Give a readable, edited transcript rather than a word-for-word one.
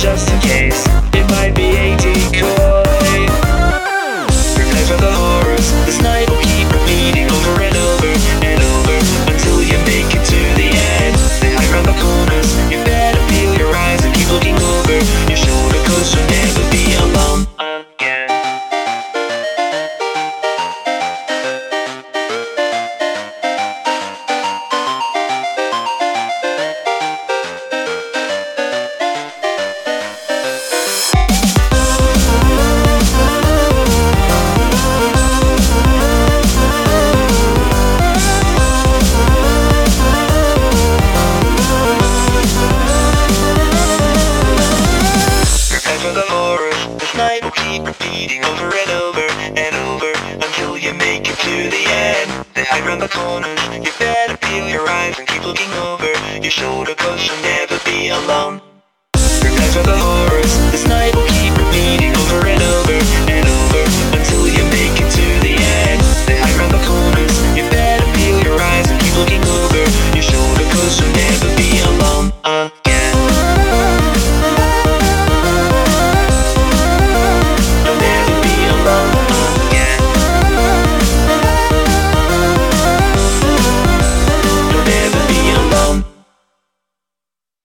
just in case it might be a decoy. Prepare for the horrors. This night will keep repeating over and over and over until you make it to the end. They hide around the corners. You better peel your eyes and keep looking over your shoulder, 'cause you'll never be alone again. Night will keep repeating over and over and over until you make it to the end. They hide around the corners. You better peel your eyes and keep looking over your shoulder, 'cause you'll never be alone. Prepare for the horrors. This night will